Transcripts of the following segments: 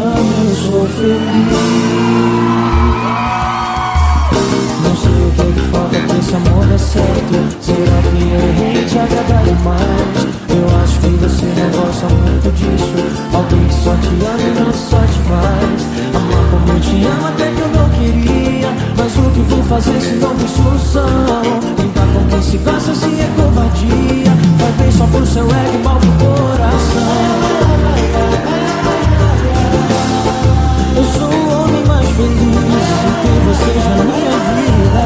amo, eu sou feliz. Não sei o que falta pra esse amor dar certo. Será que eu errei te agradar demais? Eu acho que você não gosta muito disso. Alguém que só te ama e não te satisfaz. Amar como eu te amo até que eu não queria. Mas o que vou fazer se não tem solução? Brincar com quem se gosta assim é covardia. Faz bem só pro seu ego e mal pro coração. Eu sou o homem mais feliz de ter vocês na minha vida.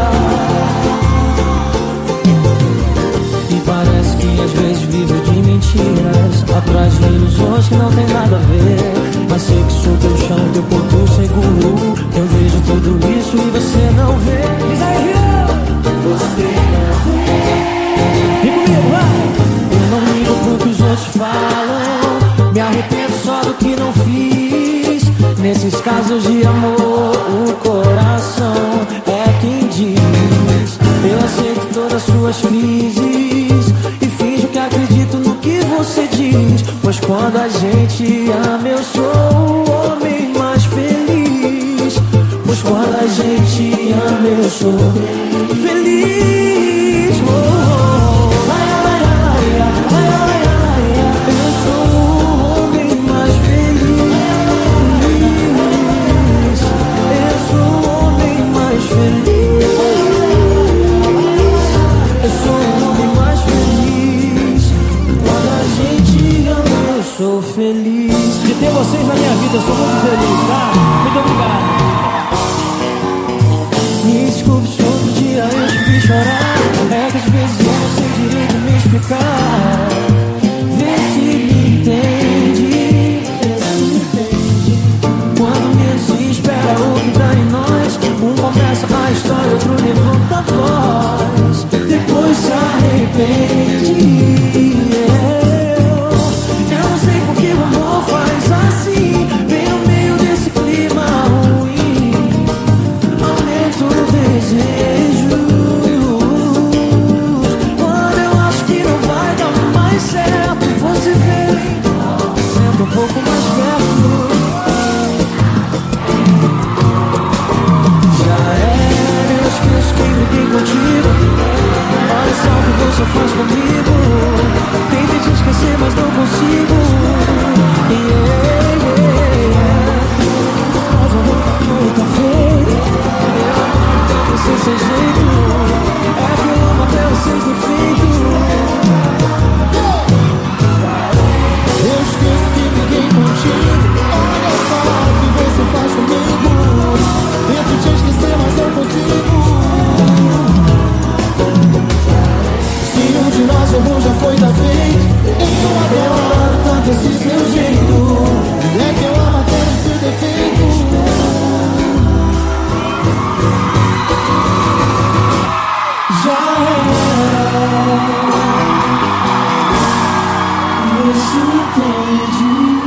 E parece que às vezes vivo de mentiras, atrás de ilusões que não tem nada a ver. Mas sei que sou teu chão, teu porto seguro. Eu vejo tudo isso e você não vê. Diz aí, você não vê. E comigo, vai! Eu não ligo pro que os outros falam. Me arrependo só do que não fiz. Nesses casos de amor, o coração é quem diz. Eu aceito todas as suas crises e finjo que acredito no que você diz. Pois quando a gente ama, eu sou o homem mais feliz. Pois quando a gente ama, eu sou feliz. Oh, oh. Ai, ai, ai, ai, ai, ai, eu sou o homem mais feliz. Eu sou o homem mais feliz. Eu sou o homem mais feliz. Quando a gente ama, eu sou feliz. De ter vocês na minha vida, eu sou muito feliz, tá? Muito obrigado. Me desculpe se outro dia eu te fiz chorar. É que às vezes eu não sei direito me explicar. Vê se me entende. Quando menos se espera, o que dá em nós. Um começa a história, outro levanta a voz. Depois se arrepende. Eu não sei por que o amor faz assim. Bem no meio desse clima ruim, aumenta o desejo. Quando eu acho que não vai dar mais certo, você vem, senta um pouco mais perto. Já era, eu esqueço que briguei contigo. Olha só o que você faz comigo. Tentei te esquecer, mas não consigo. Mas o amor tá feito. Eu não sei sem jeito. É que eu amo até os seus defeitos. Eu esqueço que briguei contigo. Olha só o que você faz comigo. Tento te esquecer, mas não consigo. Se um de nós errou, já foi, tá feito. Eu adoro tanto esse seu jeito. É que eu amo até esse defeito. Já era. Você entende?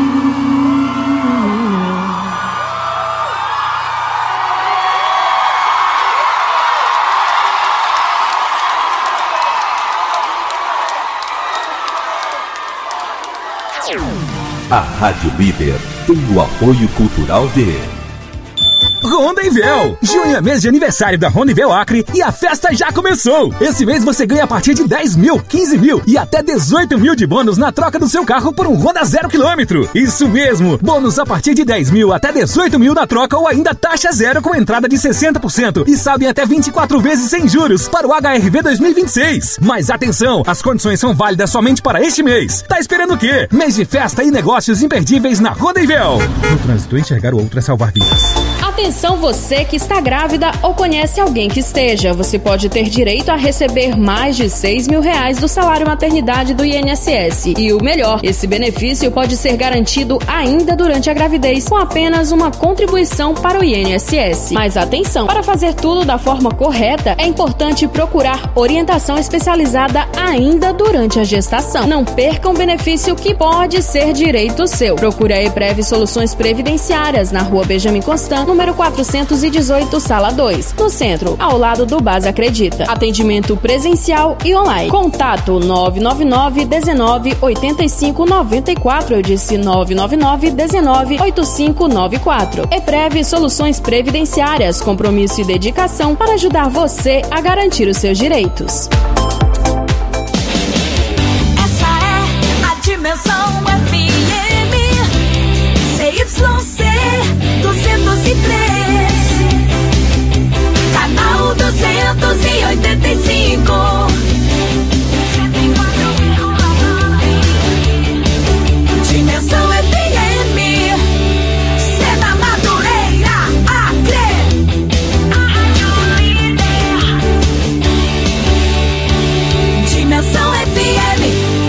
A Rádio Líder tem o apoio cultural de Ronda-Invel! Junho é mês de aniversário da Ronda-Invel Acre e a festa já começou! Esse mês você ganha a partir de 10 mil, 15 mil e até 18 mil de bônus na troca do seu carro por um Honda 0 km. Isso mesmo! Bônus a partir de 10 mil até 18 mil na troca ou ainda taxa zero com entrada de 60% e saldo em até 24 vezes sem juros para o HRV 2026. Mas atenção, as condições são válidas somente para este mês. Tá esperando o quê? Mês de festa e negócios imperdíveis na Ronda-Invel. No trânsito, enxergar o outro é salvar vidas. Atenção você que está grávida ou conhece alguém que esteja. Você pode ter direito a receber mais de 6 mil reais do salário maternidade do INSS. E o melhor, esse benefício pode ser garantido ainda durante a gravidez com apenas uma contribuição para o INSS. Mas atenção, para fazer tudo da forma correta, é importante procurar orientação especializada ainda durante a gestação. Não perca um benefício que pode ser direito seu. Procure a Eprev Soluções Previdenciárias na Rua Benjamin Constant, número número 418, sala 2, no centro, ao lado do Base Acredita. Atendimento presencial e online. Contato 999 19 85 94. Eu disse 999 19 85 94. EPREV Soluções Previdenciárias, compromisso e dedicação para ajudar você a garantir os seus direitos. Essa é a Dimensão FM CYC 203, canal 285. Dimensão FM, Seda Madureira, Acre. Dimensão FM.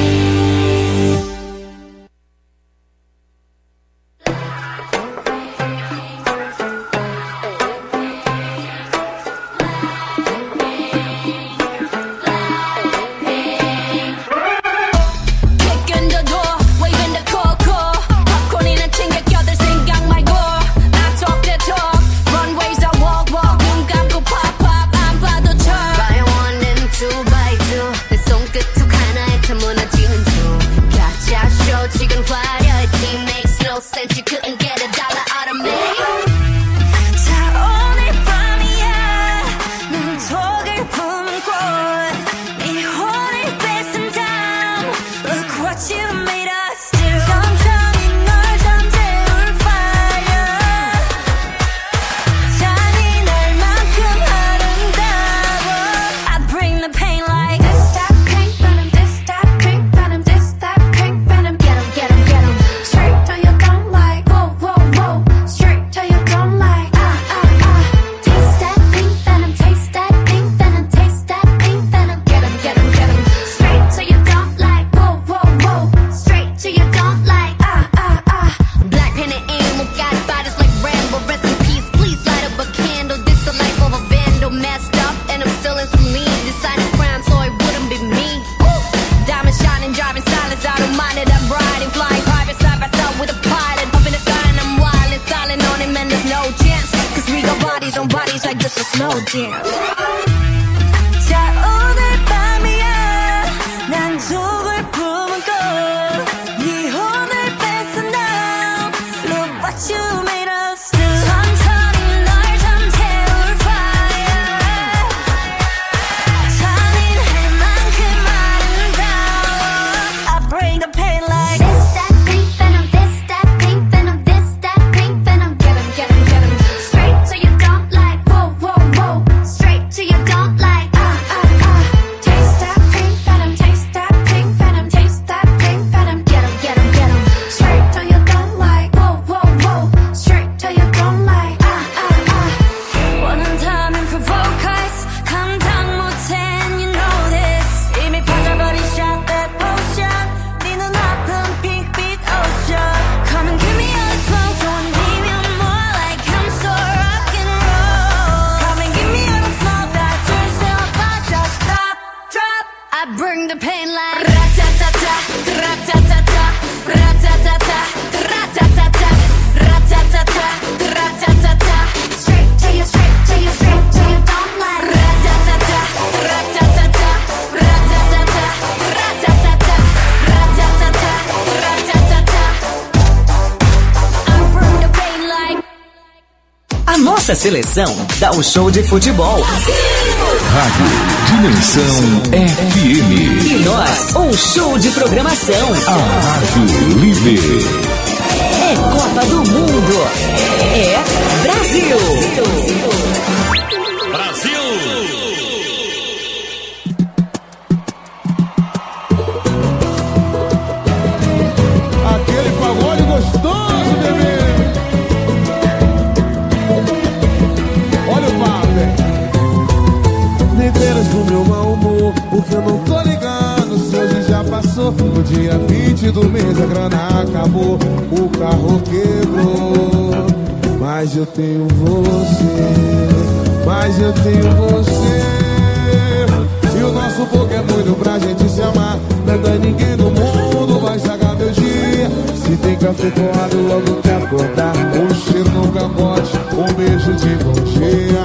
Nossa seleção dá um show de futebol. Rádio Dimensão FM. E nós, um show de programação. A Rádio Líder. É Copa do Mundo. É Brasil. Brasil. Aquele pagode gostoso, bebê. Olha o papo, nem penas do meu mau humor, porque eu não tô ligando se hoje já passou. No dia 20 do mês a grana acabou, o carro quebrou. Mas eu tenho você, mas eu tenho você. E o nosso pouco é muito pra gente se amar. Não tem ninguém no mundo vai estragar meu dia. Se tem café coado logo que acordar, o cheiro no cangote, um beijo de bom dia.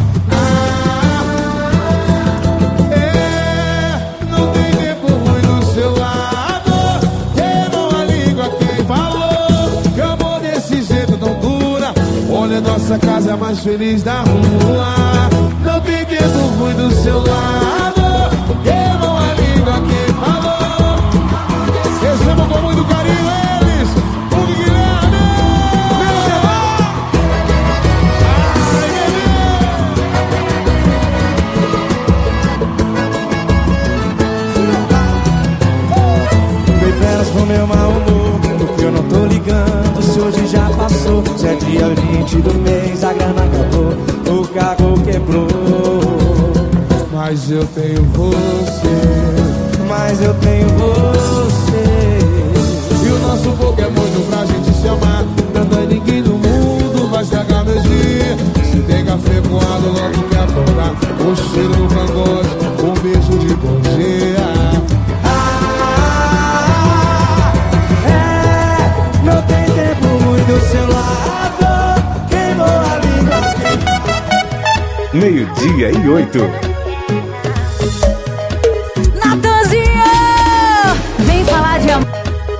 Não tem tempo ruim do seu lado. Queimou a língua quem falou que amor desse jeito não dura. Olha, nossa casa é a mais feliz da rua. Não tem tempo ruim do seu lado. Queimou a língua quem falou. Recebam com muito carinho eles, o Guilherme, meu celular. Dei férias pro meu mau humor, porque eu não tô ligando se hoje já passou. Se é dia 20 do mês, a grana acabou, o carro quebrou. Mas eu tenho você. Mas eu tenho você. E o nosso pouco é muito pra gente se amar. Não tem ninguém no mundo vai estragar meus dias. Se tem café coado, logo quer tomar. O cheiro no cangote, um beijo de bom dia. Não tem tempo ruim do seu lado. Queimou a língua. 12:08. Natanzinho, vem falar de amor.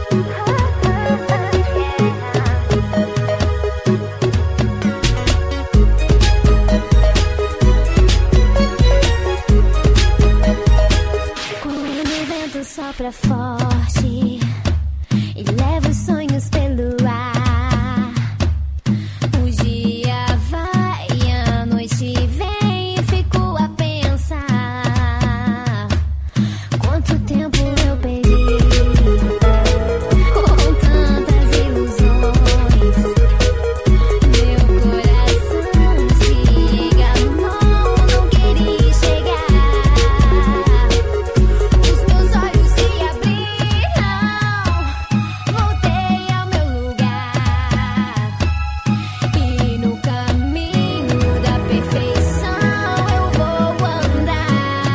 Quando o vento sopra forte e leva os sonhos pelo ar, o dia vai e a noite vem e fico a pensar quanto tempo eu perdi com tantas ilusões. Meu coração se enganou, não queria chegar. Os meus olhos se abriram, voltei ao meu lugar. E no caminho da perfeição eu vou andar.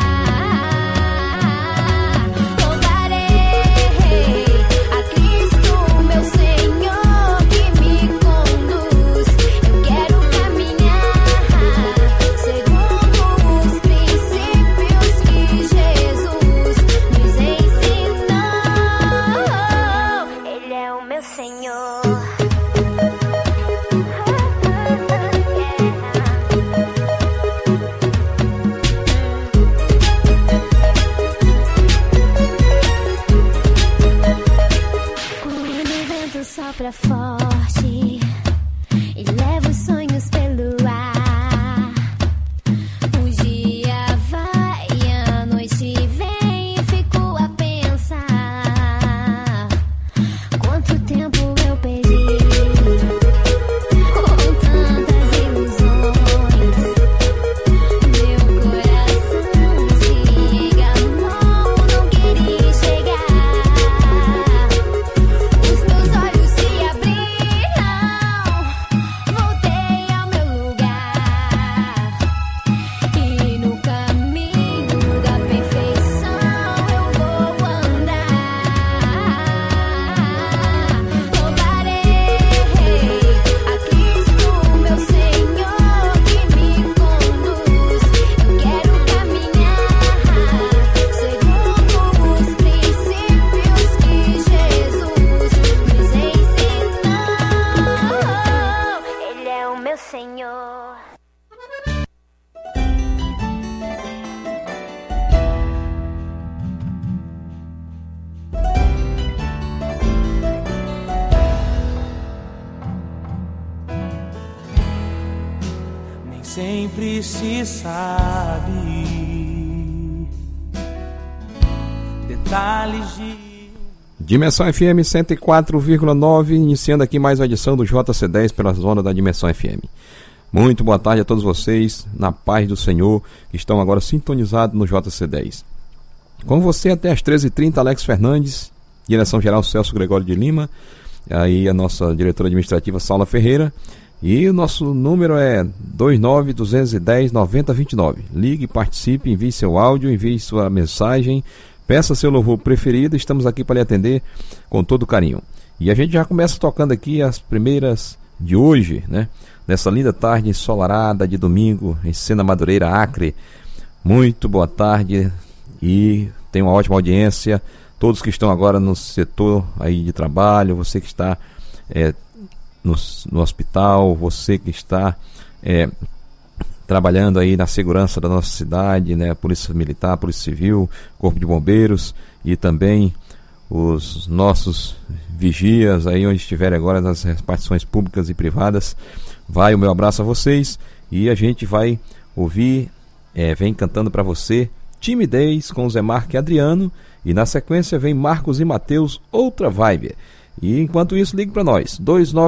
Louvarei a Cristo, meu Senhor, que me conduz. Eu quero caminhar segundo os princípios que Jesus nos ensinou. Ele é o meu Senhor. Quando o vento sopra forte e leva os sonhos pelo ar, o dia vai e a noite vem e fico a pensar quanto tempo eu perdi com tantas ilusões. Meu coração se enganou, não queria chegar. Os meus olhos se abriram, voltei ao meu lugar. E no caminho da perfeição eu vou andar. Louvarei a Cristo, meu Senhor, que me conduz. Eu quero caminhar segundo os princípios que Jesus nos ensinou. Ele é o meu Senhor. Nem sempre se sabe detalhes de... Dimensão FM 104,9, iniciando aqui mais uma edição do JC10 pela zona da Dimensão FM. Muito boa tarde a todos vocês, na paz do Senhor, que estão agora sintonizados no JC10. Com você até às 13h30, Alex Fernandes, direção-geral Celso Gregório de Lima, aí a nossa diretora administrativa Saula Ferreira, e o nosso número é 29-210-9029. Ligue, participe, envie seu áudio, envie sua mensagem, peça seu louvor preferido, estamos aqui para lhe atender com todo carinho. E a gente já começa tocando aqui as primeiras de hoje, né? Nessa linda tarde ensolarada de domingo em Sena Madureira, Acre. Muito boa tarde e tenha uma ótima audiência. Todos que estão agora no setor aí de trabalho, você que está no hospital, você que está trabalhando aí na segurança da nossa cidade, né? Polícia Militar, Polícia Civil, Corpo de Bombeiros e também os nossos vigias aí onde estiverem agora nas repartições públicas e privadas. Vai o meu abraço a vocês e a gente vai ouvir, vem cantando para você Timidez com Zé Marque e Adriano, e na sequência vem Marcos e Mateus, Outra Vibe. E enquanto isso, ligue para nós,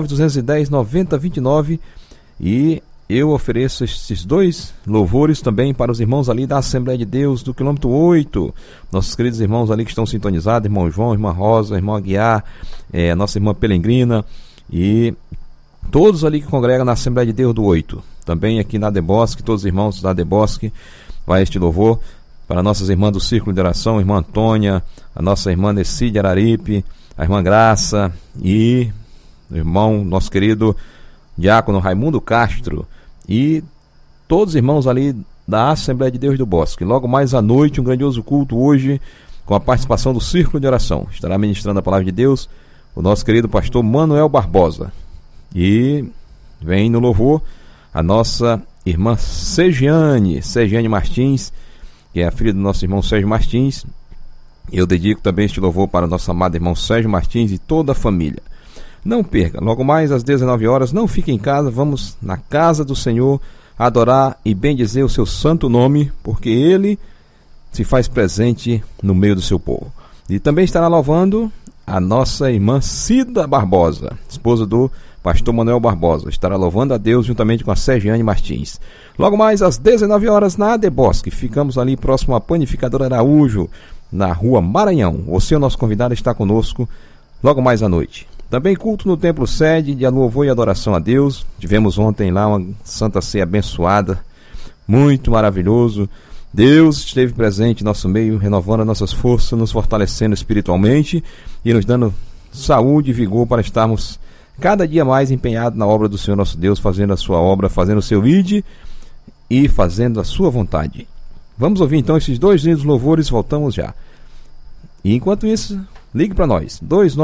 29210-9029, e eu ofereço esses dois louvores também para os irmãos ali da Assembleia de Deus do quilômetro 8, nossos queridos irmãos ali que estão sintonizados, irmão João, irmã Rosa, irmão Aguiar, nossa irmã Pelengrina e todos ali que congregam na Assembleia de Deus do 8, também aqui na Debosque, todos os irmãos da Debosque, vai este louvor para nossas irmãs do Círculo de Oração, a irmã Antônia, a nossa irmã Nessi de Araripe, a irmã Graça e o irmão, nosso querido diácono Raimundo Castro e todos os irmãos ali da Assembleia de Deus do Bosque. Logo mais à noite, um grandioso culto hoje com a participação do Círculo de Oração. Estará ministrando a palavra de Deus o nosso querido pastor Manuel Barbosa. E vem no louvor a nossa irmã Segiane Martins, que é a filha do nosso irmão Sérgio Martins. Eu dedico também este louvor para o nosso amado irmão Sérgio Martins e toda a família. Não perca, logo mais às 19 horas, não fique em casa, vamos na casa do Senhor adorar e bendizer o seu santo nome, porque Ele se faz presente no meio do seu povo. E também estará louvando a nossa irmã Cida Barbosa, esposa do pastor Manuel Barbosa. Estará louvando a Deus juntamente com a Segiane Martins. Logo mais às 19 horas na Debosque, ficamos ali próximo à Panificadora Araújo, na rua Maranhão. Você, o nosso convidado, está conosco logo mais à noite. Também culto no Templo Sede de louvor e adoração a Deus. Tivemos ontem lá uma Santa Ceia abençoada, muito maravilhoso. Deus esteve presente em nosso meio, renovando as nossas forças, nos fortalecendo espiritualmente e nos dando saúde e vigor para estarmos cada dia mais empenhados na obra do Senhor nosso Deus, fazendo a sua obra, fazendo o seu ide e fazendo a sua vontade. Vamos ouvir então esses dois lindos louvores, voltamos já. E enquanto isso, ligue para nós,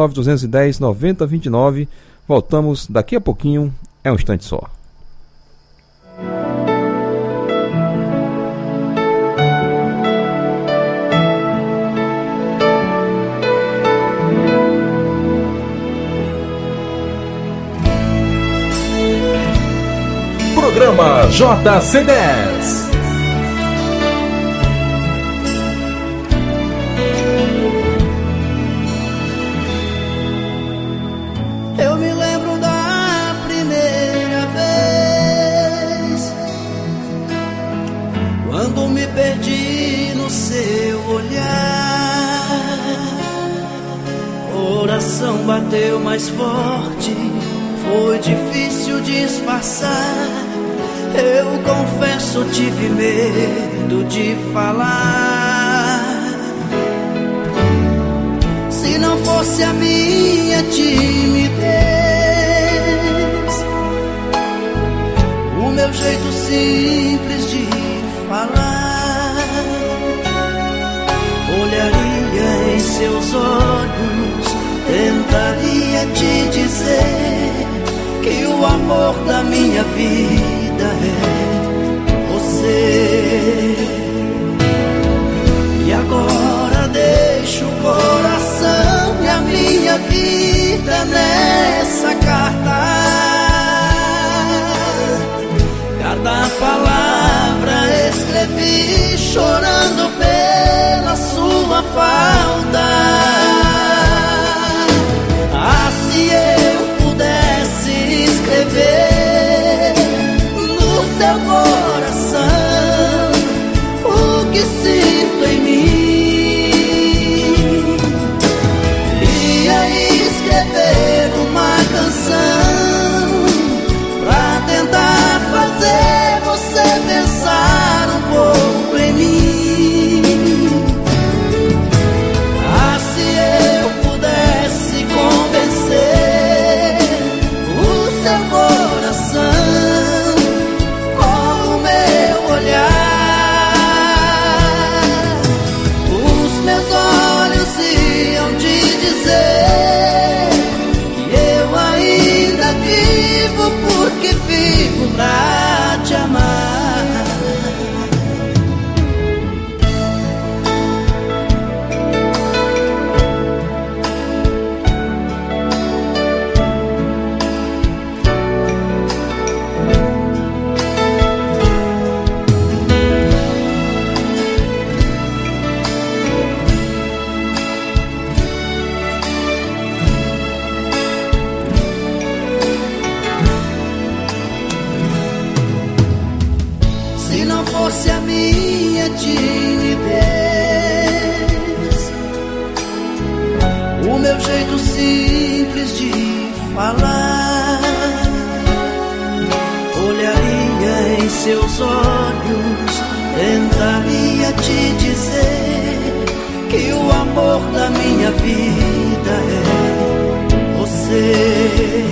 29210-9029, voltamos daqui a pouquinho, é um instante só. Programa JC10. Eu me lembro da primeira vez, quando me perdi no seu olhar. Coração bateu mais forte, foi difícil disfarçar. Eu confesso, tive medo de falar. Se não fosse a minha timidez, o meu jeito simples de falar, olharia em seus olhos, tentaria te dizer que o amor da minha vida é você. E agora deixo o coração e a minha vida nessa carta. Cada palavra escrevi chorando pela sua falta. Ah, se eu pudesse escrever no seu coração o que sinto em mim, ia escrever uma canção vivo pra te amar. Fosse a minha timidez, o meu jeito simples de falar, olharia em seus olhos, tentaria te dizer que o amor da minha vida é você.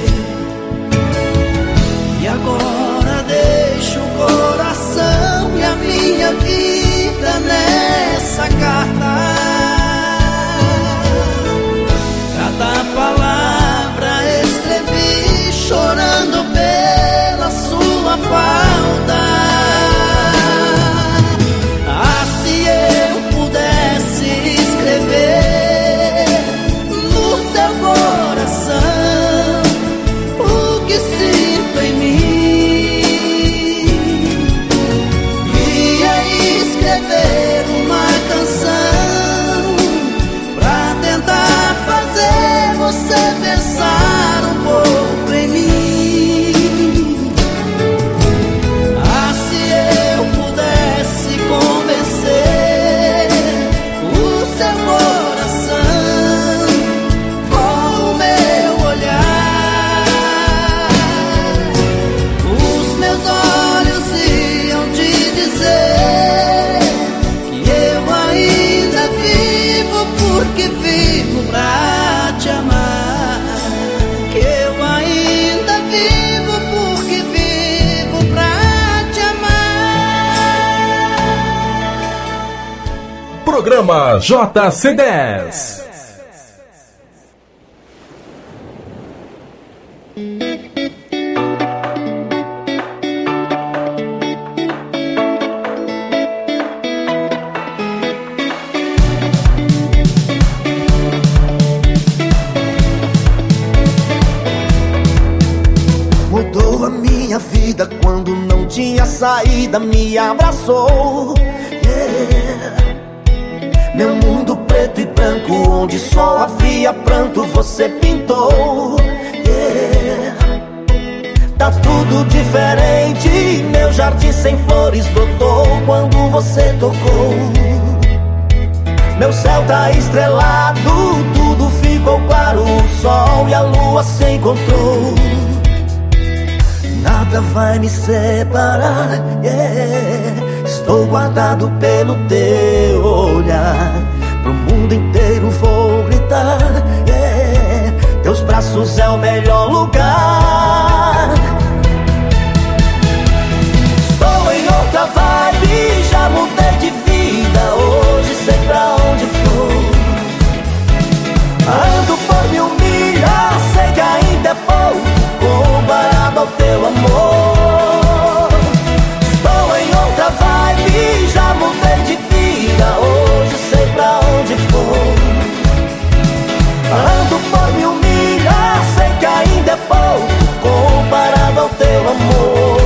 E agora deixo o coração e a minha vida nessa carta. Cada palavra escrevi chorando pela sua falta. Ah, se eu pudesse escrever no seu coração o que sinto em mim, uma canção pra tentar fazer você pensar um pouco em mim. Ah, se eu pudesse convencer o seu coração com o meu olhar, os meus olhos iam te dizer que vivo pra te amar, que eu ainda vivo porque vivo pra te amar. Programa JC10. Quando não tinha saída, me abraçou. Meu mundo preto e branco, onde só havia pranto, você pintou. Tá tudo diferente, meu jardim sem flores brotou quando você tocou. Meu céu tá estrelado, tudo ficou claro, o sol e a lua se encontrou. Nada vai me separar, estou guardado pelo teu olhar. Pro mundo inteiro vou gritar, teus braços é o melhor lugar. Estou em outra vibe, já mudei de vida, hoje sei pra onde vou. Ando por 1000 milhas, sei que ainda é pouco comparado ao teu amor. Estou em outra vibe, já mudei de vida, hoje sei pra onde vou. Ando por 1000 milhas, sei que ainda é pouco comparado ao teu amor.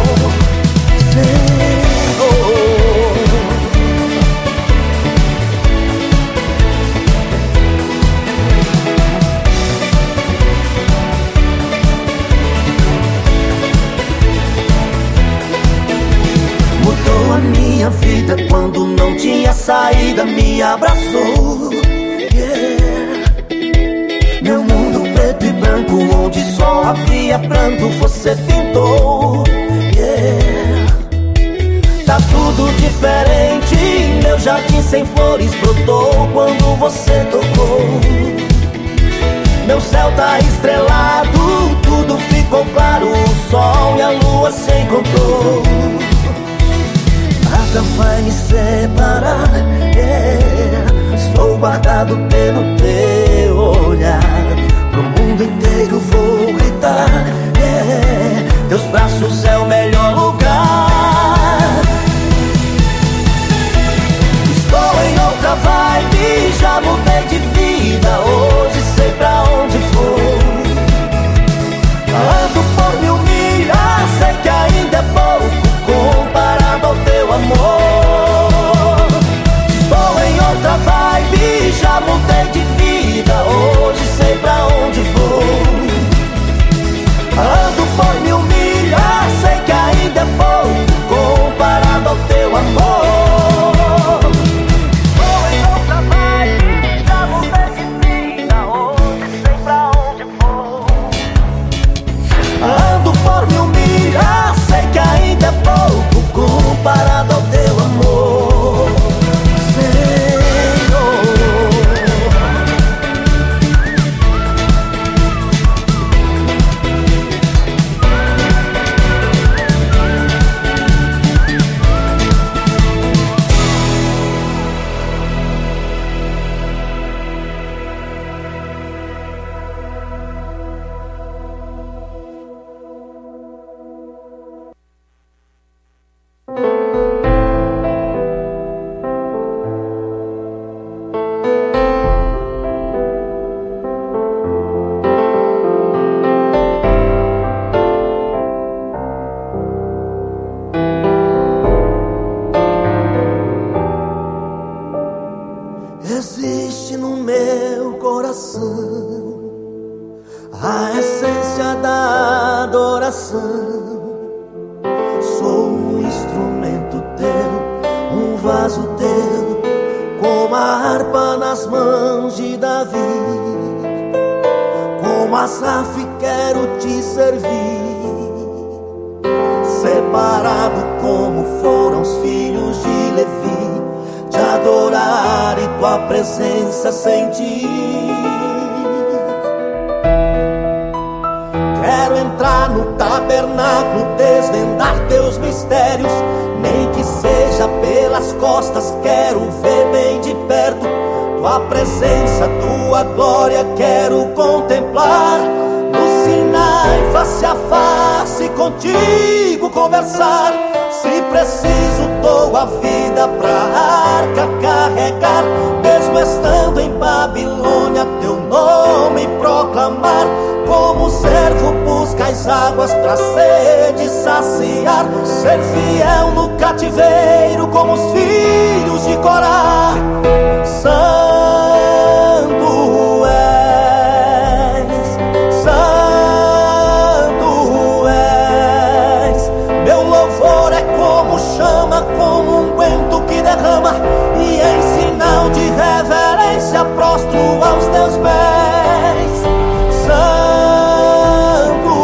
A minha vida quando não tinha saída, me abraçou. Meu mundo preto e branco, onde só havia pranto, você pintou. Tá tudo diferente, meu jardim sem flores brotou quando você tocou. Meu céu tá estrelado, tudo ficou claro, o sol e a lua se encontrou. Nada vai me separar, estou guardado pelo teu olhar. Pro mundo inteiro vou gritar, teus braços braços é o melhor lugar. Estou em outra vibe, já mudei de vida, hoje sei pra onde vou. Ando por 1000 milhas, sei que ainda é pouco comparado ao teu amor. Estou em outra vibe, já mudei de vida, hoje sei pra onde vou. Ando por 1000 milhas, sei que ainda é pouco comparado ao teu amor. Estou em outra vibe, já mudei de vida, hoje sei pra onde vou. Ando por 1000 milhas, sei que ainda é pouco comparado ao teu amor, Senhor. Existe no meu coração a essência da adoração. Sou um instrumento teu, um vaso teu, como a harpa nas mãos de Davi. Como Asaf quero te servir, separado como foram os filhos de Levi, te adorar e tua presença sentir. Quero entrar no tabernáculo, desvendar teus mistérios, nem que seja pelas costas, quero ver bem de perto tua presença, tua glória, quero contemplar. No Sinai, face a face, contigo conversar. Se preciso, dou a vida pra arca carregar. Mesmo estando em Babilônia, teu nome proclamar. Como servo busca as águas pra sede saciar. Ser fiel no cativeiro como os filhos de Corá. Santo és, santo és. Meu louvor é como chama, como unguento que derrama, e em sinal de reverência prostro aos teus pés. Santo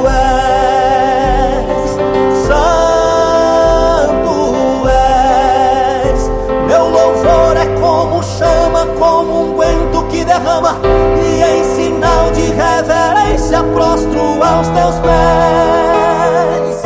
és, santo és. Meu louvor é como chama, como unguento que derrama, e em sinal de reverência prostro aos teus pés.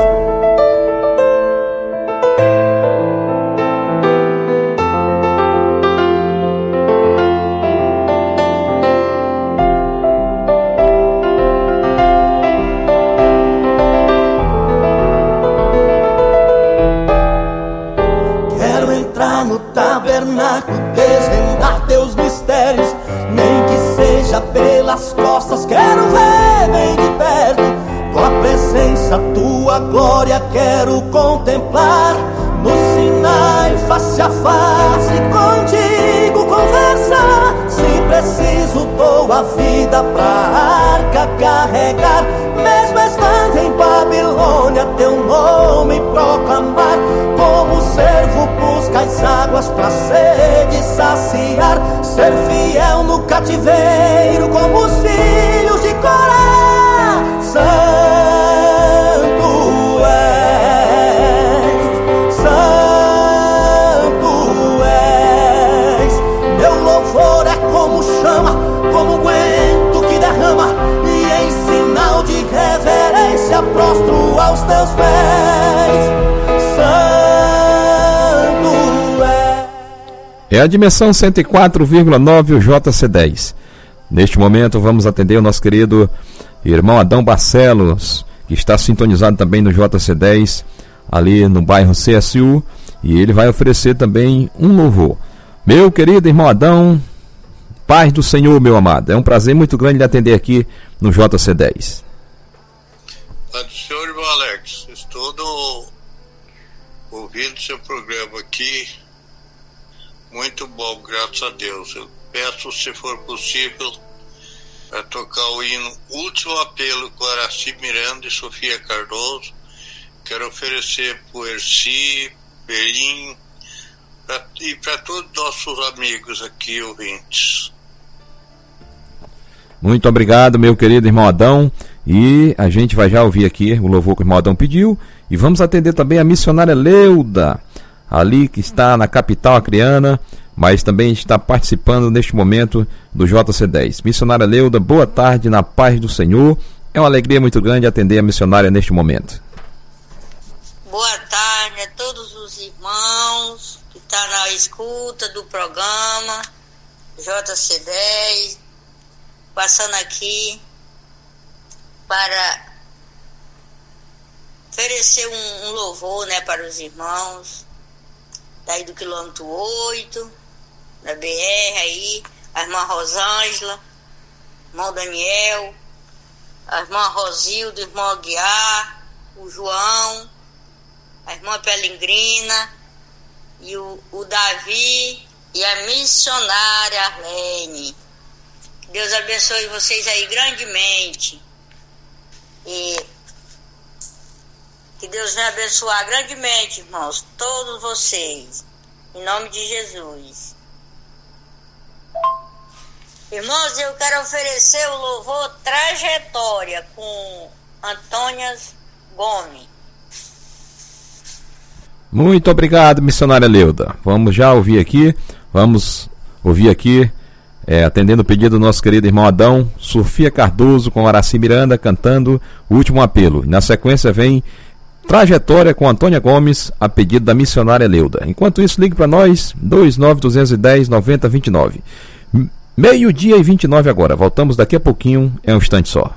Quero entrar no tabernáculo, desvendar teus mistérios, nem que seja pelas costas, quero ver bem de perto tua presença, tua glória, quero contemplar. No Sinai, face a face, contigo conversar. Se preciso, dou a vida pra arca carregar. Mesmo estando em Babilônia, teu nome proclamar. Como servo busca as águas pra sede saciar. Ser fiel no cativeiro como os filhos de Corá. Santo és, santo és. Meu louvor é como chama, como unguento que derrama, e em sinal de reverência prostro aos teus pés. Santo É a dimensão 104,9, o JC10. Neste momento vamos atender o nosso querido irmão Adão Barcelos, que está sintonizado também no JC10, ali no bairro CSU, e ele vai oferecer também um louvor. Meu querido irmão Adão, paz do Senhor, meu amado, é um prazer muito grande lhe atender aqui no JC10. Paz do Senhor, irmão Alex, estou ouvindo seu programa aqui, muito bom, graças a Deus. Eu peço, se for possível, para tocar o hino Último Apelo com Araci Miranda e Sofia Cardoso. Quero oferecer para o Erci, Perim e para todos nossos amigos aqui ouvintes. Muito obrigado, meu querido irmão Adão, e a gente vai já ouvir aqui o louvor que o irmão Adão pediu, e vamos atender também a missionária Leuda, ali que está na capital acreana, mas também está participando neste momento do JC10. Missionária Leuda, boa tarde, na paz do Senhor. É uma alegria muito grande atender a missionária neste momento. Boa tarde a todos os irmãos que estão na escuta do programa JC10, passando aqui para oferecer um louvor, né, para os irmãos daí do quilômetro 8, da BR aí, a irmã Rosângela, irmão Daniel, a irmã Rosildo, o irmão Aguiar, o João, a irmã Pelingrina, e o Davi e a missionária Arlene. Que Deus abençoe vocês aí grandemente. E que Deus venha abençoar grandemente, irmãos, todos vocês. Em nome de Jesus. Irmãos, eu quero oferecer o louvor Trajetória com Antônia Gomes. Muito obrigado, missionária Leuda. Vamos já ouvir aqui, atendendo o pedido do nosso querido irmão Adão, Sofia Cardoso com Araci Miranda cantando O Último Apelo. Na sequência vem Trajetória com Antônia Gomes, a pedido da missionária Leuda. Enquanto isso, ligue para nós, 29210-9029. 12:29 agora. Voltamos daqui a pouquinho, é um instante só.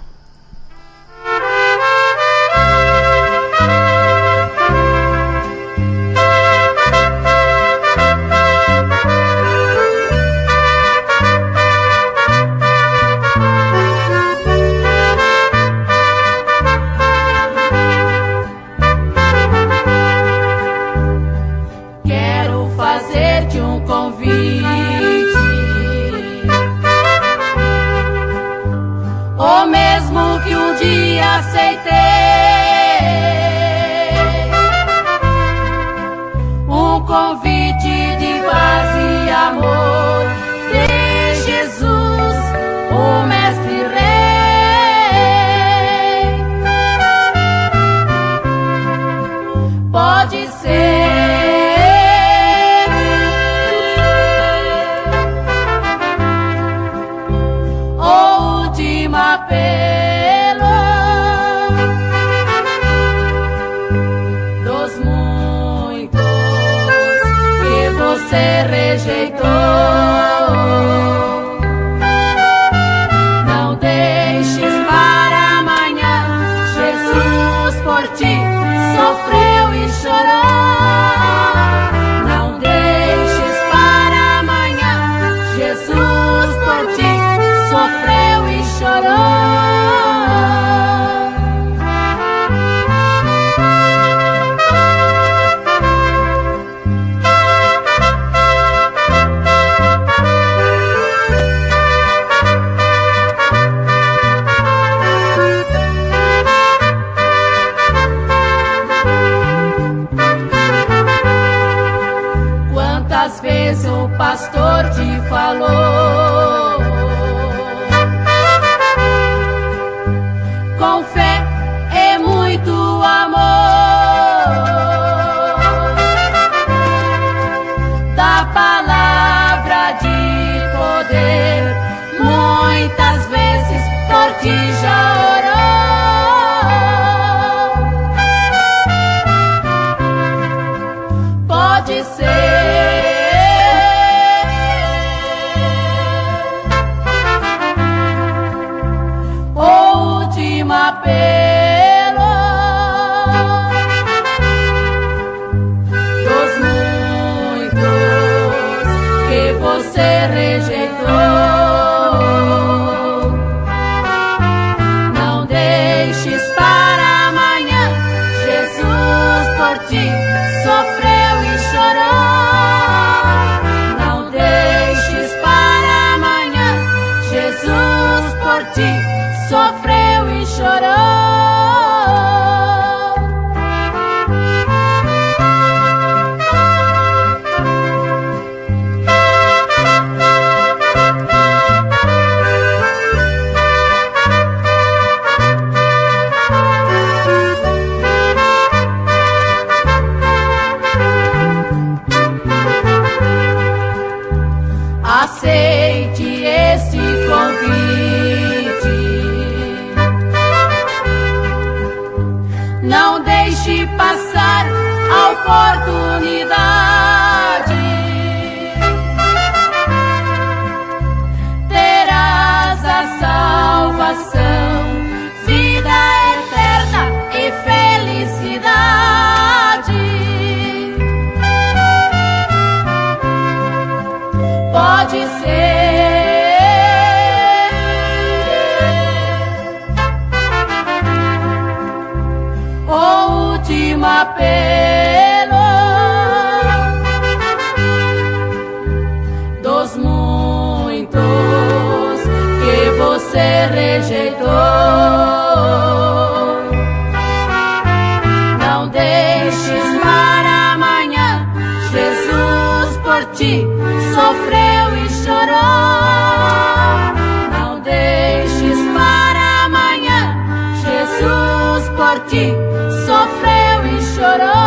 oportunidade, terás a salvação, vida eterna e felicidade. Pode ser o último apelo dos muitos que você rejeitou. Não deixes para amanhã, Jesus por ti sofreu e chorou. Não deixes para amanhã, Jesus por ti sofreu e chorou.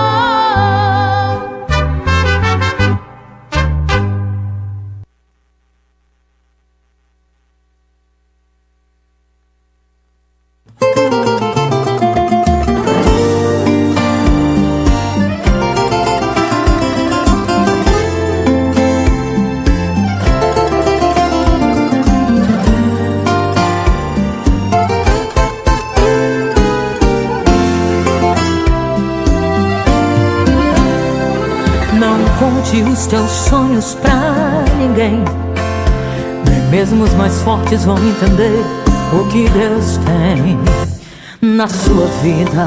Os teus sonhos pra ninguém, nem mesmo os mais fortes vão entender o que Deus tem na sua vida.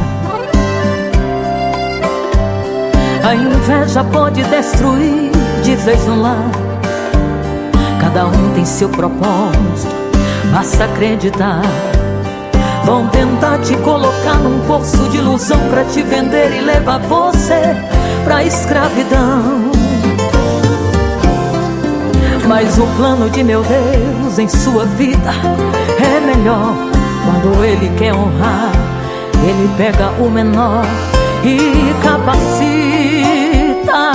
A inveja pode destruir de vez no lar. Cada um tem seu propósito, basta acreditar. Vão tentar te colocar num poço de ilusão pra te vender e levar você pra escravidão. Mas o plano de meu Deus em sua vida é melhor. Quando Ele quer honrar, Ele pega o menor e capacita.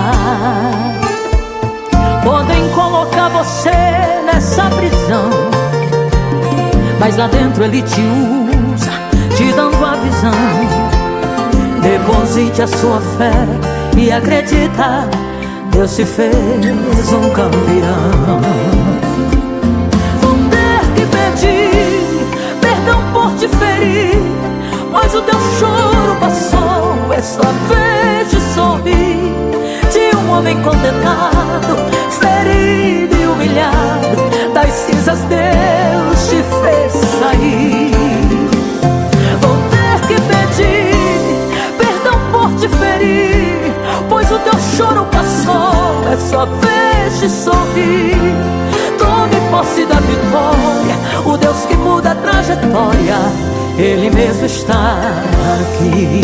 Podem colocar você nessa prisão, mas lá dentro Ele te usa, te dando a visão. Deposite a sua fé e acredita, Deus te fez um campeão. Vão ter que pedir perdão por te ferir, pois o teu choro passou, é sua vez de sorrir. De um homem condenado, ferido e humilhado, das cinzas Deus te fez sair. Vão ter que pedir perdão por te ferir, pois o teu choro passou, é sua vez de sorrir. Tome posse da vitória, o Deus que muda a trajetória, Ele mesmo está aqui.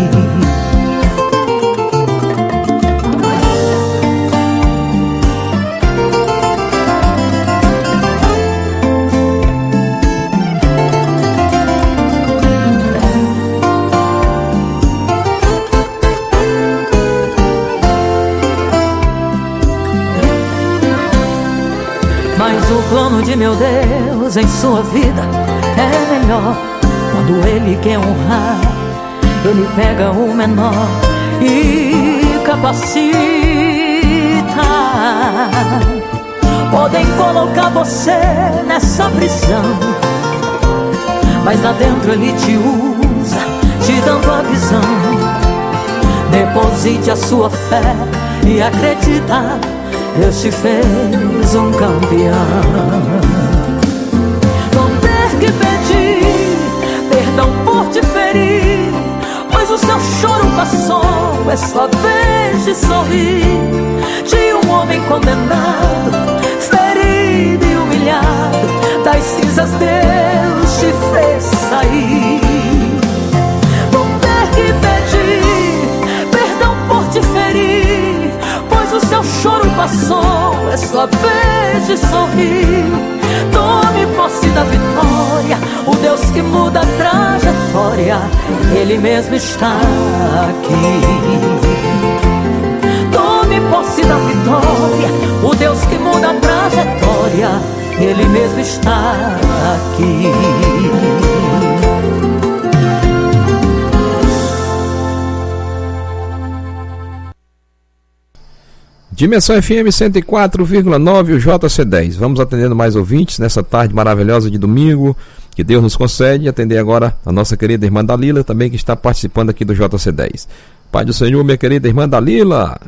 O plano de meu Deus em sua vida é melhor. Quando Ele quer honrar, Ele pega o menor e capacita. Podem colocar você nessa prisão, mas lá dentro Ele te usa, te dando a visão. Deposite a sua fé e acredita, Deus te fez um campeão. Vão ter que pedir perdão por te ferir, pois o seu choro passou, é sua vez de sorrir. De um homem condenado, ferido e humilhado, das cinzas Deus te fez sair. Vão ter que pedir perdão por te ferir, pois o seu choro passou, é sua vez de sorrir. Tome posse da vitória, o Deus que muda a trajetória, Ele mesmo está aqui. Tome posse da vitória, o Deus que muda a trajetória, Ele mesmo está aqui. Dimensão FM 104,9, o JC10. Vamos atendendo mais ouvintes nessa tarde maravilhosa de domingo, que Deus nos concede. Atender agora a nossa querida irmã Dalila, também que está participando aqui do JC10. Pai do Senhor, minha querida irmã Dalila.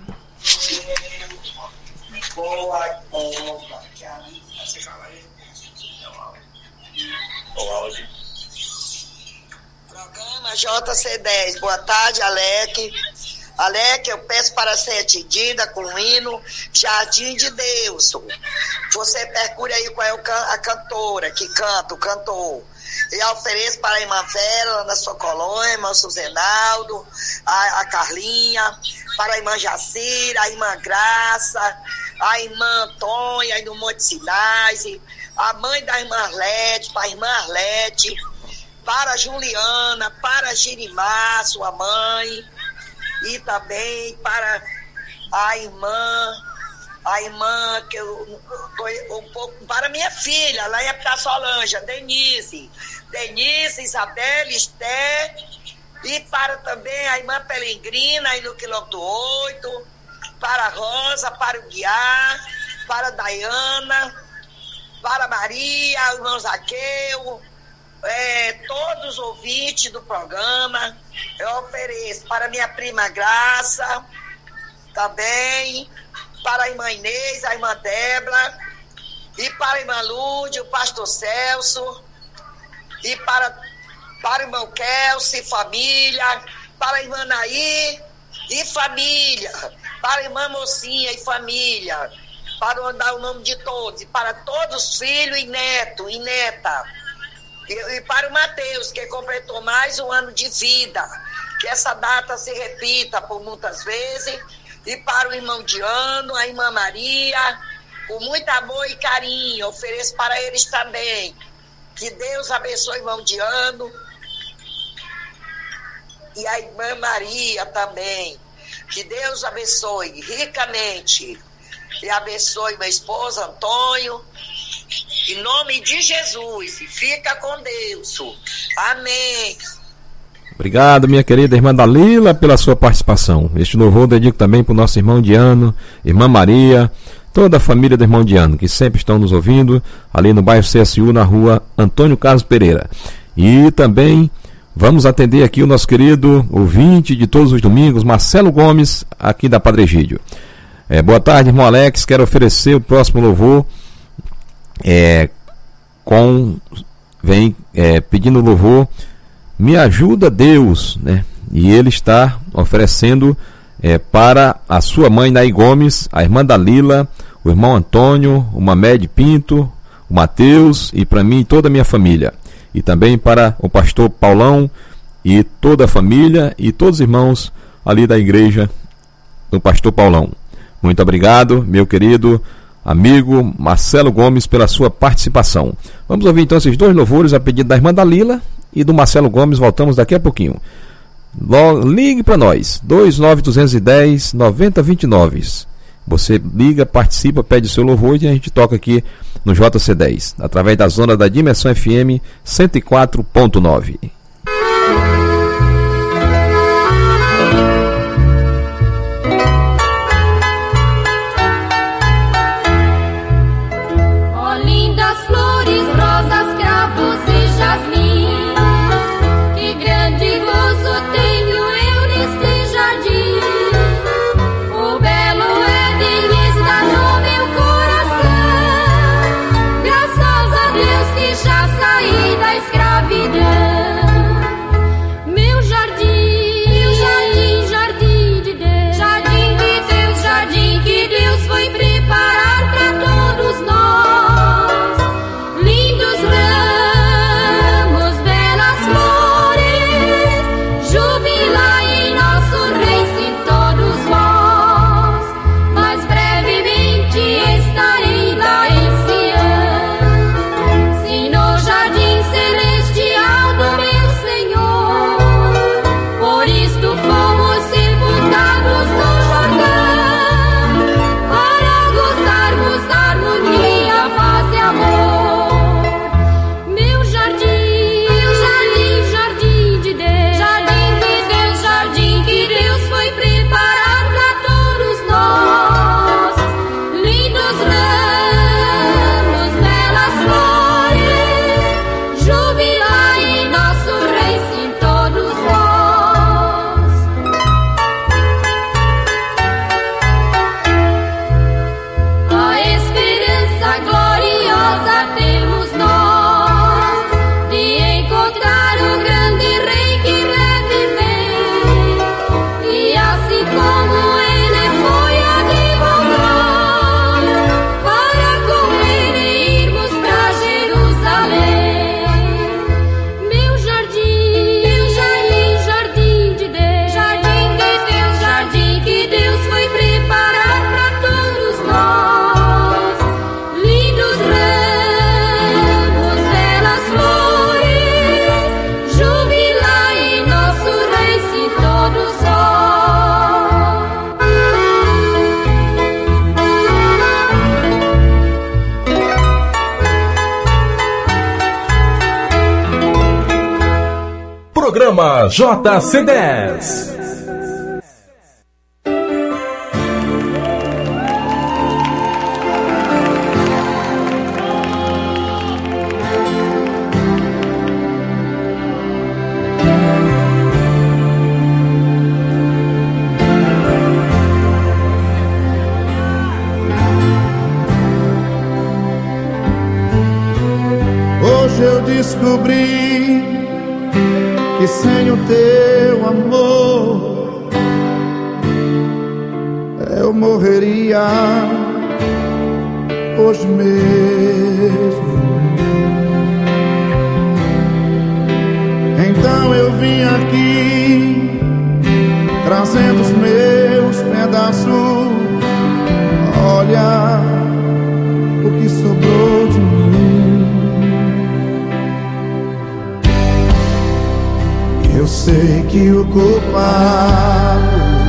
Programa JC10. Boa tarde, Alec. Alec, eu peço para ser atendida com o hino Jardim de Deus. Você procure aí qual é a cantora que canta, o cantor. Eu ofereço para a irmã Vera, na sua colônia, irmão Suzenaldo, a Carlinha, para a irmã Jacira, a irmã Graça, a irmã Antônia, aí no Monte Sinais, a mãe da irmã Arlete, para a irmã Arlete, para a Juliana, para a Girimar, sua mãe, e também para a irmã que eu tô um pouco, para minha filha, lá em Solange, Denise, Isabela, Esté, e para também a irmã Pelengrina, aí no quilômetro 8, para a Rosa, para o Guiar, para a Dayana, para a Maria, o irmão Zaqueu, todos os ouvintes do programa. Eu ofereço para minha prima Graça, também para a irmã Inês, a irmã Débora, e para a irmã Lúdia, o pastor Celso, e para o irmão Kelce, família, para a irmã Naí e família, para a irmã Mocinha e família, para dar o nome de todos, e para todos os filhos e neto e neta, e para o Mateus, que completou mais um ano de vida, que essa data se repita por muitas vezes, e para o irmão Diano, a irmã Maria, com muito amor e carinho, ofereço para eles também. Que Deus abençoe o irmão Diano e a irmã Maria também. Que Deus abençoe ricamente e abençoe meu esposo Antônio, em nome de Jesus. E fica com Deus. Amém. Obrigado, minha querida irmã Dalila, pela sua participação. Este louvor eu dedico também para o nosso irmão Diano, irmã Maria, toda a família do irmão Diano, que sempre estão nos ouvindo, ali no bairro CSU, na rua Antônio Carlos Pereira. E também vamos atender aqui o nosso querido ouvinte de todos os domingos, Marcelo Gomes, aqui da Padre Egídio. Boa tarde, irmão Alex, quero oferecer o próximo louvor, pedindo louvor, Me Ajuda Deus, né? E ele está oferecendo para a sua mãe Naí Gomes, a irmã Dalila, o irmão Antônio, o Mamed Pinto, o Mateus e para mim e toda a minha família. E também para o pastor Paulão e toda a família e todos os irmãos ali da igreja do pastor Paulão. Muito obrigado, meu querido amigo Marcelo Gomes, pela sua participação. Vamos ouvir então esses dois louvores a pedido da irmã Dalila e do Marcelo Gomes. Voltamos daqui a pouquinho. Ligue para nós, 29210-9029. Você liga, participa, pede o seu louvor e a gente toca aqui no JC10, através da zona da Dimensão FM 104.9. Já saí da escravidão. Programa JC10. Hoje eu descobri que sem o teu amor eu morreria hoje mesmo. Então eu vim aqui trazendo os meus pedaços. Olha o que sobrou de mim. Eu sei que o culpado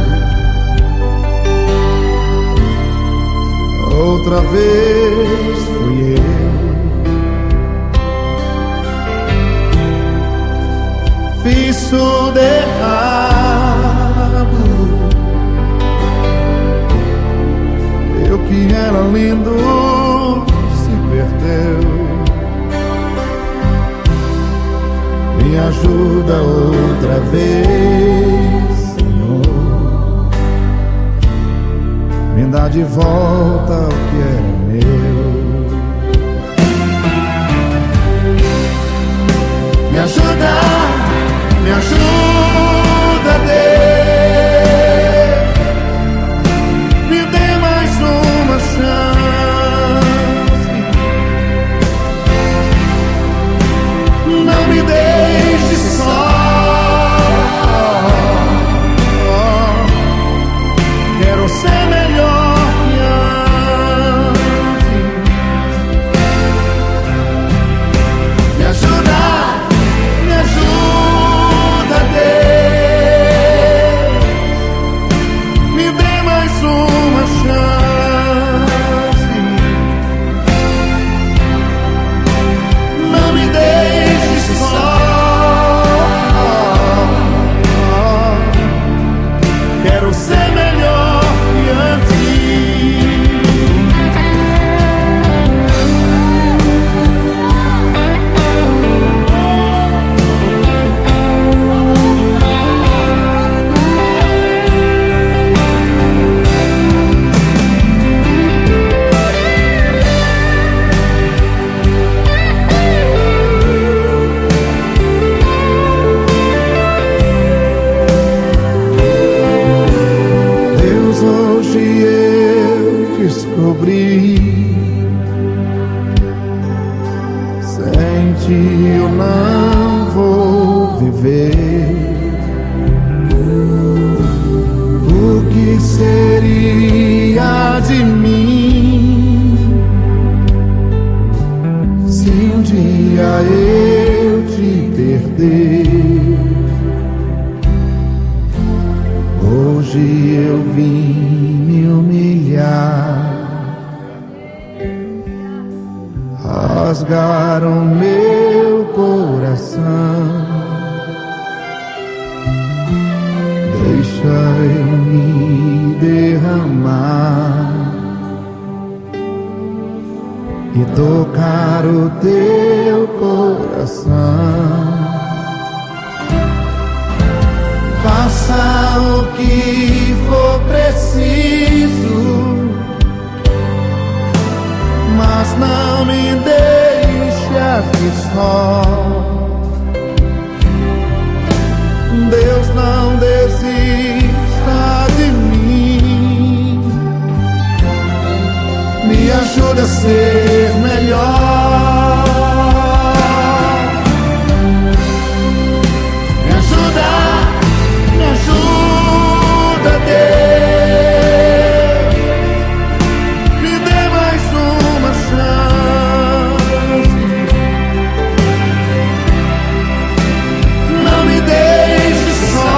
outra vez fui eu. Fiz tudo errado. Eu que era lindo se perdeu. Me ajuda outra vez, Senhor. Me dá de volta o que era meu. Me ajuda, Deus. Me dê mais uma chance. Não me deixe só. Quero ser melhor que antes. Me ajuda, Deus. Me dê mais uma chance. Não me deixe só. Quero ser melhor que antes. Deus, hoje eu descobri, sem ti eu não vou viver. O que seria de mim se um dia eu te perder? Hoje eu vim me humilhar. Rasgaram meu coração. Deixa eu me derramar e tocar o teu coração. Faça o que for preciso, mas não me deixe aqui só. Deus, não desista de mim. Me ajuda a ser melhor. Me ajuda, Deus. Me dê mais uma chance. Não me deixe só.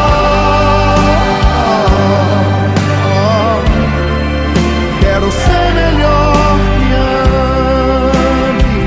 Quero ser melhor que antes.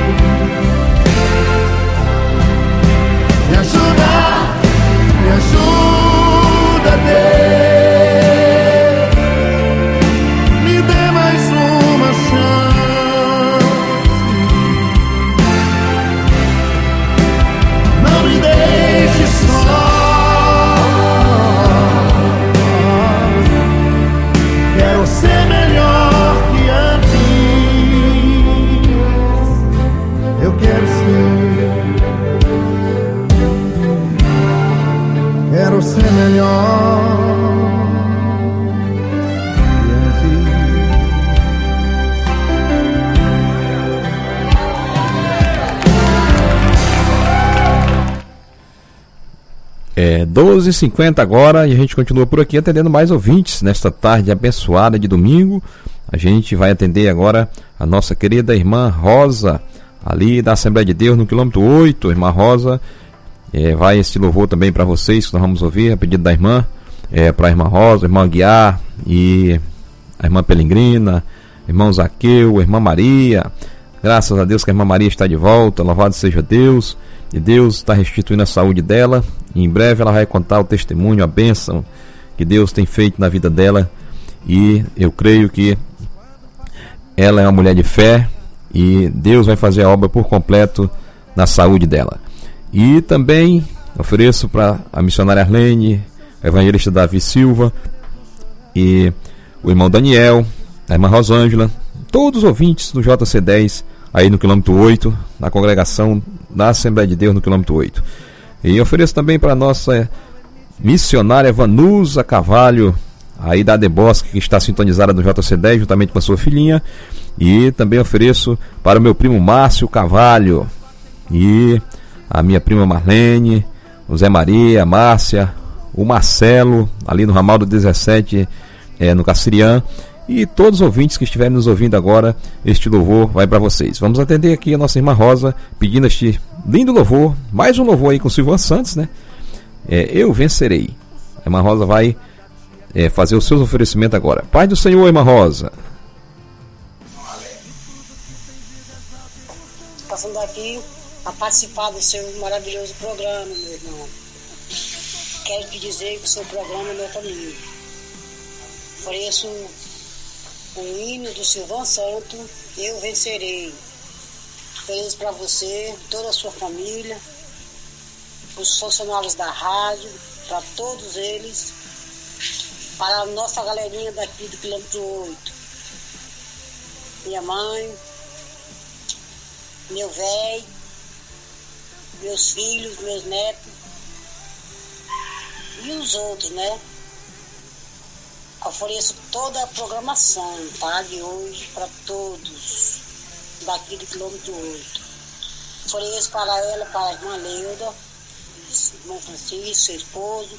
É 12h50 agora e a gente continua por aqui atendendo mais ouvintes nesta tarde abençoada de domingo. A gente vai atender agora a nossa querida irmã Rosa, ali da Assembleia de Deus, no quilômetro 8. Irmã Rosa, vai este louvor também para vocês, que nós vamos ouvir a pedido da irmã, para a irmã Rosa, a irmã Guiar e a irmã Pelengrina, irmão Zaqueu, a irmã Maria. Graças a Deus que a irmã Maria está de volta, louvado seja Deus. E Deus está restituindo a saúde dela. E em breve ela vai contar o testemunho, a bênção que Deus tem feito na vida dela. E eu creio que ela é uma mulher de fé e Deus vai fazer a obra por completo na saúde dela. E também ofereço para a missionária Arlene, a evangelista Davi Silva e o irmão Daniel, a irmã Rosângela, todos os ouvintes do JC10 aí no quilômetro 8, na congregação da Assembleia de Deus no quilômetro 8. E ofereço também para a nossa missionária Vanusa Carvalho, aí da Debosque, que está sintonizada no JC10 juntamente com a sua filhinha. E também ofereço para o meu primo Márcio Carvalho e a minha prima Marlene, o Zé Maria, a Márcia, o Marcelo, ali no ramal do 17, no Caciriã. E todos os ouvintes que estiverem nos ouvindo agora, este louvor vai para vocês. Vamos atender aqui a nossa irmã Rosa, pedindo este lindo louvor, mais um louvor aí com Silvan Santos, né? Eu vencerei. A irmã Rosa vai fazer os seus oferecimentos agora. Pai do Senhor, irmã Rosa. Passando aqui a participar do seu maravilhoso programa, meu irmão. Quero te dizer que o seu programa é meu caminho. Ofereço o hino do Silvan Santo, Eu Vencerei. Ofereço para você, toda a sua família, os funcionários da rádio, para todos eles, para a nossa galerinha daqui do quilômetro 8. Minha mãe, meu velho, meus filhos, meus netos e os outros, né? Ofereço toda a programação, tá? De hoje para todos daqui do quilômetro 8. Ofereço para ela, para a irmã Leuda, irmão Francisco, seu esposo,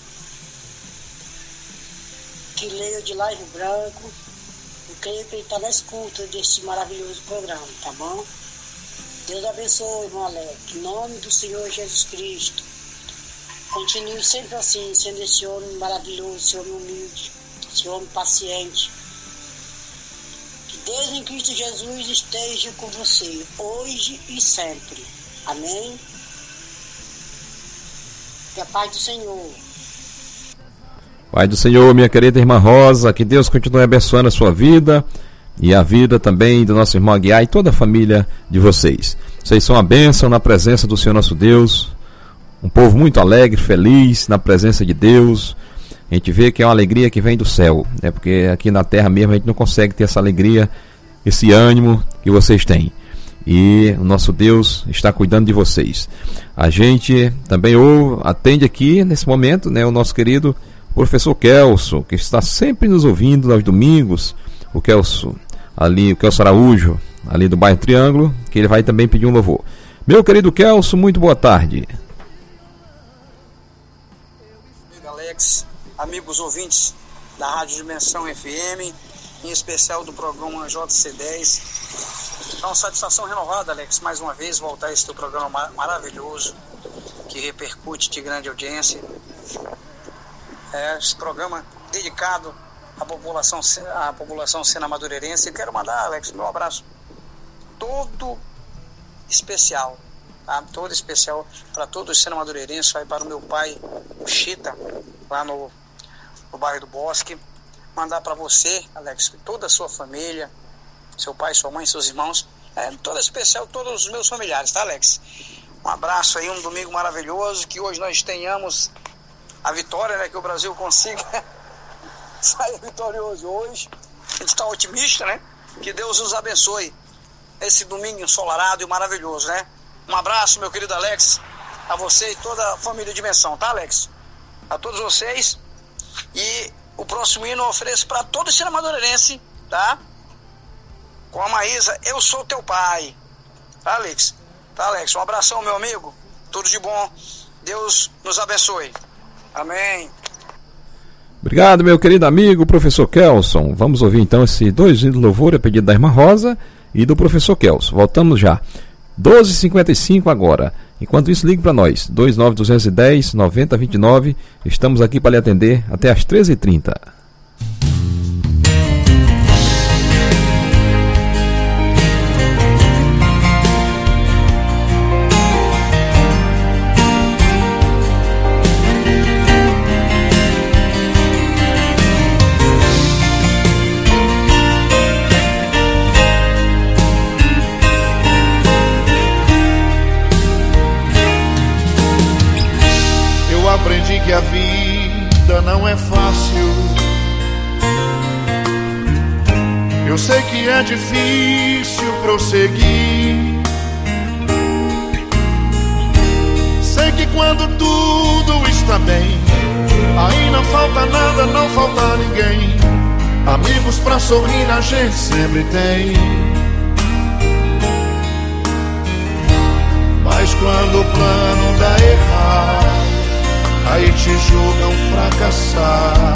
que leio de lá em Rio Branco. Eu creio que ele está na escuta deste maravilhoso programa, tá bom? Deus abençoe, irmão Alex. Em nome do Senhor Jesus Cristo. Continue sempre assim, sendo esse homem maravilhoso, esse homem humilde, esse homem paciente. Que Deus em Cristo Jesus esteja com você, hoje e sempre. Amém? Que a paz do Senhor. Pai do Senhor, minha querida irmã Rosa, que Deus continue abençoando a sua vida e a vida também do nosso irmão Aguiar e toda a família de vocês. Vocês são a bênção na presença do Senhor nosso Deus, um povo muito alegre, feliz na presença de Deus. A gente vê que é uma alegria que vem do céu, né? Porque aqui na terra mesmo a gente não consegue ter essa alegria, esse ânimo que vocês têm. E o nosso Deus está cuidando de vocês. A gente também atende aqui nesse momento, né, o nosso querido professor Kelso, que está sempre nos ouvindo aos domingos. O Kelso Araújo, ali do bairro Triângulo, que ele vai também pedir um louvor. Meu querido Kelso, muito boa tarde. Amigo Alex, amigos ouvintes da Rádio Dimensão FM, em especial do programa JC10. É uma satisfação renovada, Alex, mais uma vez voltar a este programa maravilhoso, que repercute de grande audiência. Esse programa dedicado à população sena-madureirense. E quero mandar, Alex, meu abraço todo especial, tá? Todo especial para todos os sena-madureirenses, vai para o meu pai, o Chita, lá no bairro do Bosque. Mandar para você, Alex, toda a sua família, seu pai, sua mãe, seus irmãos, todo especial, todos os meus familiares, tá, Alex? Um abraço aí, um domingo maravilhoso, que hoje nós tenhamos a vitória, né, que o Brasil consiga sair vitorioso hoje. A gente está otimista, né? Que Deus nos abençoe esse domingo ensolarado e maravilhoso, né? Um abraço, meu querido Alex, a você e toda a família Dimensão, tá, Alex? A todos vocês, E o próximo hino eu ofereço para todo esse madeirense, tá? Com a Maísa, Eu Sou Teu Pai. Tá, Alex? Tá, Alex? Um abração, meu amigo. Tudo de bom. Deus nos abençoe. Amém. Obrigado, meu querido amigo, professor Kelson. Vamos ouvir então esse 2 hinos de louvor a pedido da irmã Rosa e do professor Kelson. Voltamos já. 12h55 agora. Enquanto isso, ligue para nós. 29210-9029. Estamos aqui para lhe atender até às 13h30. Aprendi que a vida não é fácil. Eu sei que é difícil prosseguir. Sei que quando tudo está bem, aí não falta nada, não falta ninguém. Amigos pra sorrir a gente sempre tem. Mas quando o plano dá errado, aí te julgam fracassado.